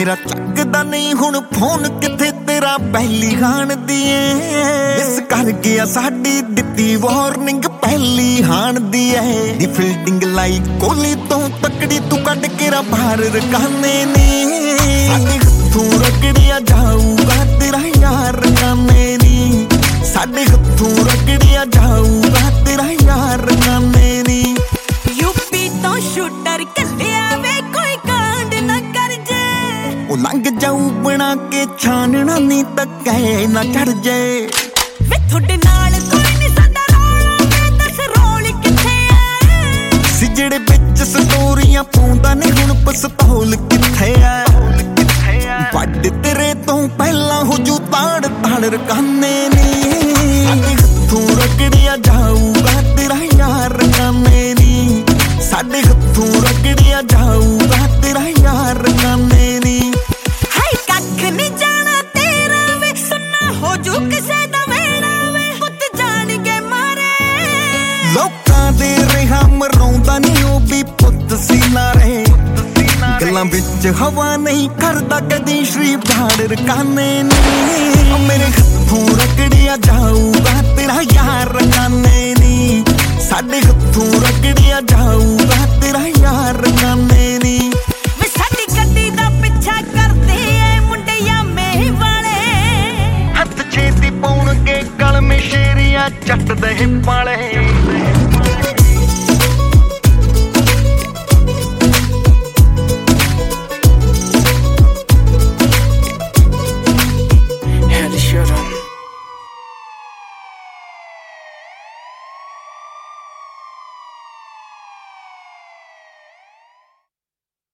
ਮੇਰਾ ਚੱਕਦਾ ਨਹੀਂ ਹੁਣ ਫੋਨ, ਕਿੱਥੇ ਤੇਰਾ ਪਹਿਲੀ ਹਾਣ ਦੀ ਏ। ਇਸ ਕਰ ਗਿਆ ਸਾਡੀ ਦਿੱਤੀ ਵਾਰਨਿੰਗ ਪਹਿਲੀ ਹਾਣ ਦੀ ਏ। ਦੀ ਫੀਲਡਿੰਗ ਲਾਈ ਕੋਹਲੀ ਤੋਂ ਤਕੜੀ, ਤੂੰ ਕੱਢ ਕੇ ਰਾ ਬਾਹਰ ਰਕਾਨੇ ਨੀ। ਸਾਡੇ ਹੱਥੋਂ ਰਗੜਿਆ ਜਾਊਗਾ ਤੇਰਾ ਯਾਰ ਰਕਾਨੇ ਨੀ। ਸਾਡੇ ਹੱਥੋਂ ਰਗੜਿਆ ਜਾਊਗਾ ਤੇਰਾ ਯਾਰ ਰਕਾਨੇ ਨੀ। ਯੂਪੀ ਤੋਂ ਸ਼ੂਟਰ ਕੱਲਿਆ ਵੇ ਕੋਈ ਕਾਂਡ ਨਾ ਕਰ ਜੇ। ਉਹ ਲੰਘ ਜਾਊ ਬਣਾ ਕੇ ਛਾਨਣਾ ਨੀ ਤੱਕੇ ਨਾ ਚੜ ਜੇ। ਵੇ ਤੁਹਾਡੇ ਨਾਲ ਕੋਈ ਨੀ ਸਾਡਾ ਰੌਲਾ, ਵੇ ਦੱਸ ਰੋਲ ਕਿੱਥੇ ਐ। ਸੀ ਜਿਹੜੇ ਵਿੱਚ ਸਟੋਰੀਆਂ ਪਾਉਂਦਾ ਨੀ ਹੁਣ ਪਿਸਤੌਲ ਕਿੱਥੇ ਐ। ਵੱਡ ਤੇਰੇ ਤੋਂ ਪਹਿਲਾਂ ਹੋ ਜੂ ਤਾੜ ਤਾੜ ਰਕਾਨੇ ਨੀ। ਸਾਡੇ ਹੱਥੋਂ ਰਗੜਿਆ ਜਾਊਗਾ ਤੇਰਾ ਯਾਰ ਰਕਾਨੇ ਨੀ। ਸਾਡੇ ਹੱਥੋਂ ਰਗੜਿਆ ਜਾਊਗਾ ਤੇਰਾ ਯਾਰ ਰਕਾਨੇ ਨੀ। ਹਾਏ ਕੱਖ ਨੀ ਜਾਣਾ ਤੇਰਾ ਵੇ, ਸੁਣਨਾ ਹੋ ਜੂ ਕਿਸੇ ਦਾ ਵੇੜਾ ਵੇ। ਪੁੱਤ ਜਾਣਗੇ ਮਾਰੇ ਲੋਕਾਂ ਦੇ ਰਿਹਾ ਮਰਾਉਂਦਾ ਨੀ ਉਹ ਵੀ ਪੁੱਤ ਸੀ ਨਾ ਰਹੇ। ਗੱਲਾਂ ਵਿੱਚ ਹਵਾ ਨਹੀਂ ਕਰਦਾ ਕਦੀ ਸ਼੍ਰੀ ਬਾੜ ਰਕਾਨੇ ਨੀ। ਮੇਰੇ ਹੱਥੋਂ ਰਗੜਿਆ ਜਾਊਗਾ ਤੇਰਾ ਯਾਰ ਰਕਾਨੇ ਨੀ। ਸਾਡੇ ਹੱਥੋਂ ਰਗੜਿਆ ਜਾਊ